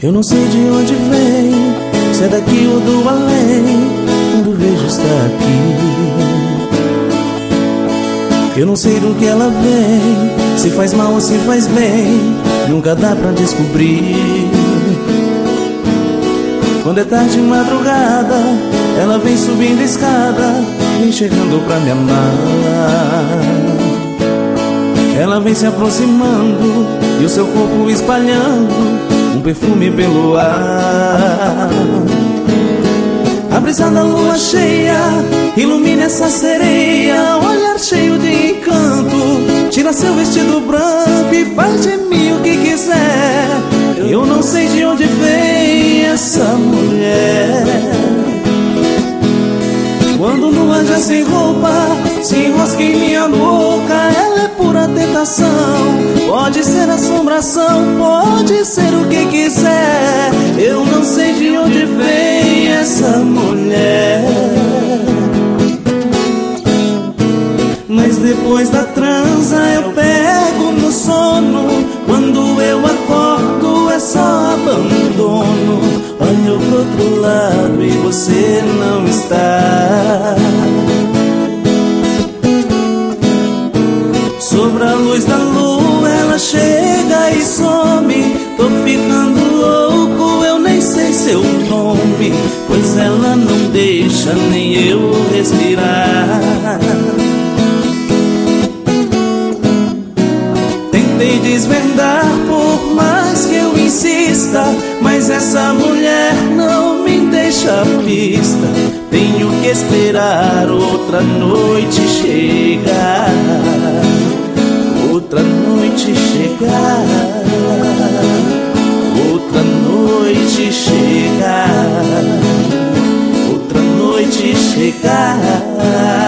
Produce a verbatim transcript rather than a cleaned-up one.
Eu não sei de onde vem, se é daqui ou do além, quando vejo está aqui. Eu não sei do que ela vem, se faz mal ou se faz bem, nunca dá pra descobrir. Quando é tarde de madrugada, ela vem subindo a escada, vem chegando pra me amar. Ela vem se aproximando e o seu corpo espalhando um perfume pelo ar. A brisa da lua cheia ilumina essa sereia, olhar cheio de encanto, tira seu vestido branco e faz de mim o que quiser. Eu não sei de onde vem essa mulher. Quando nua já sem roupa, se enrosca em minha boca, ela é pura tentação. Pode ser assombração, pode ser o que quiser. Eu não sei de onde vem essa mulher. Mas depois da transa eu pego no sono, quando eu acordo é só abandono. Olho pro outro lado e você não está. Sobre a luz da lua ela chega e some. Tô ficando louco, eu nem sei seu nome, pois ela não deixa nem eu respirar. Tentei desvendar por mais que eu insista, mas essa mulher não me deixa pista. Tenho que esperar outra noite chegar, outra noite chegar, outra noite chegar, outra noite chegar.